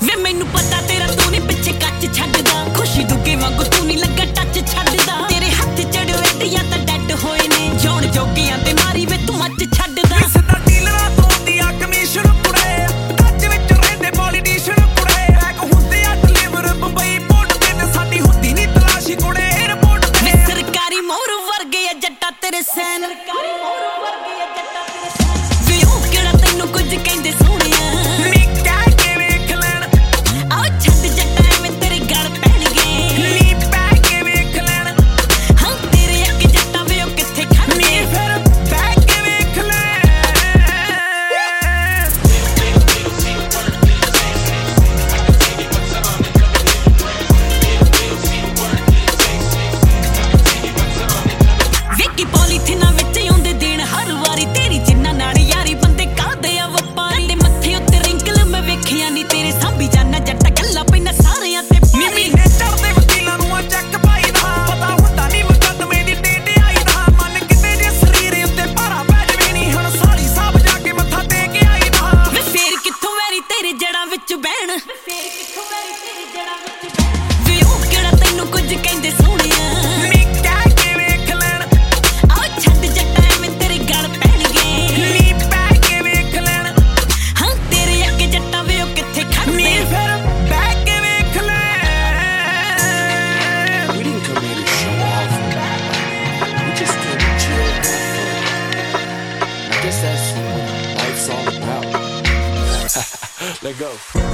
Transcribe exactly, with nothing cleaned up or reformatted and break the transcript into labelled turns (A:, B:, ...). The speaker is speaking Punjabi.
A: ਵੇ ਮੈਨੂੰ ਪਤਾ ਤੇਰਾ ਤੂੰ ਨੀ ਪਿੱਛੇ ਕੱਚ ਛੱਡਦਾ, ਖੁਸ਼ੀ ਦੁੱਗੇ ਵਾਂਗੂ ਤੂੰ ਨੀ ਲੱਗਾ ਟੱਚ ਛੱਡਦਾ। ਤੇਰੇ ਹੱਥ ਚੜ੍ਹ ਵੇਟੀਆਂ ਤਾਂ ਡੈਡ ਹੋਏ ਨੇ, ਜੌਣ ਜੋਗੀਆਂ ਤੇ ਮਾਰੀ ਵੇ ਤੂੰ ਮੱਚ ਛੱਡਦਾ।
B: ਸਿੱਧਾ ਡੀਲਰਾਂ ਤੋਂ ਦੀ ਆ ਕਮਿਸ਼ਨ ਕੁੜੇ, ਟੱਚ ਵਿੱਚ ਰਹਿੰਦੇ ਪੋਲੀਟੀਸ਼ੀਅਨ ਕੁੜੇ। ਰੈਕ ਹੁੰਦੇ ਆ ਡਿਲੀਵਰ ਬੰਬਈ ਪੋਰਟ ਤੇ, ਤੇ ਸਾਡੀ ਹੁੰਦੀ ਨੀ ਤਲਾਸ਼ੀ ਕੁੜੇ ਏਅਰਪੋਰਟ ਤੇ।
A: ਸਰਕਾਰੀ ਮੋਹਰ ਵਰਗੇ ਆ ਜੱਟਾ ਤੇਰੇ ਸੈਨ, ਸਰਕਾਰੀ ਮੋਹਰ ਵਰਗੇ ਆ ਜੱਟਾ ਤੇਰੇ ਸੈਨ। ਵੇ ਉਹ ਕਿਹੜਾ ਤੈਨੂੰ ਕੁਝ ਕਹਿੰਦੇ ਸੋਹਣਿਆ,
B: ਨੀ ਕਹਿ ਕੇ ਵੇਖ ਲੈਣ।
A: ਆਓ ਛੱਡ ਜੱਟਾ ਐਵੇਂ ਤੇਰੇ ਗਲ ਪੈਣਗੇ,
B: ਨੀ ਪੈ ਕੇ ਵੇਖ ਲੈਣ।
A: ਹਾਂ ਤੇਰੇ ਅੱਗੇ ਜੱਟਾ ਵੇ ਉਹ ਕਿੱਥੇ ਖੜਨਗੇ,
B: ਨੀ ਫਿਰ ਪੈ ਕੇ ਵੇਖ ਲੈਣ।
A: ਵੇਖੀ ਪੋਲੀਥੀਨਾਂ ਵਿੱਚ ਆਉਂਦੇ ਦਿਨ ਹਰ ਵਾਰੀ, ਤੇਰੀ ਜਿੰਨਾ ਨਾਲ ਯਾਰੀ ਬੰਦੇ ਕਾਹਦੇ ਆ ਵਪਾਰੀ। ਤੇ ਮੱਥੇ ਉੱਤੇ ਰਿੰਕਲ ਮੈਂ ਵੇਖਿਆ ਨੀ ਤੇਰੇ, ਸਾਂਭੀ ਜਾਨਾ ਜੱਟਾ ਗੱਲਾਂ ਪੈਣਾ ਸਾਰਿਆਂ ਤੇ
B: ਨੀ ਮਹੀਨੇ ਚੜ੍ਹਦੇ ਵਕੀਲਾਂ ਨੂੰ ਆ ਚੈੱਕ ਪਾਈਦਾ, ਪਤਾ ਹੁੰਦਾ ਨੀ ਮੁਕੱਦਮੇ ਦੀ ਡੇਟ ਆਈਦਾ। ਮਨ ਕਿਤੇ ਜੇ ਸਰੀਰ ਉੱਤੇ ਭਾਰਾ ਪੈ ਜਵੇ ਨੀ, ਹੁਣ ਸਾਲੀ ਸਾਹਿਬ ਜਾ ਕੇ ਮੱਥਾ ਟੇਕ ਆਈਦਾ।
A: ਵੇ ਫੇਰ ਕਿੱਥੋਂ ਵੈਰੀ ਤੇਰੇ ਜੜਾਂ ਵਿੱਚ ਬਹਿਣ, ਫੇਰ ਕਿੱਥੋਂ ਵੈਰੀ ਤੇਰੇ ਜੜਾਂ ਵਿੱਚ ਬਹਿਣ। ਵੇ ਉਹ ਕਿਹੜਾ ਤੈਨੂੰ ਕੁਝ ਕਹਿੰਦੇ ਸੋਹਣਿਆ,
B: ਨੀ ਕਹਿ ਕੇ ਵੇਖ ਲੈਣ।
A: ਆਓ ਛੱਡ ਜੱਟਾ ਐਵੇਂ ਤੇਰੇ ਗਲ ਪੈਣਗੇ,
B: ਨੀ ਪੈ ਕੇ ਵੇਖ ਲੈਣ।
A: ਹਾਂ ਤੇਰੇ ਅੱਗੇ ਜੱਟਾ ਵੇ ਉਹ ਕਿੱਥੇ
B: ਨੀ
A: ਖੜਨਗੇ,
B: ਫਿਰ ਪੈ ਕੇ ਵੇਖ ਲੈਣ।
C: We didn't come here to show off. We just came to chill and have fun. I guess that's what life's all about. Let go.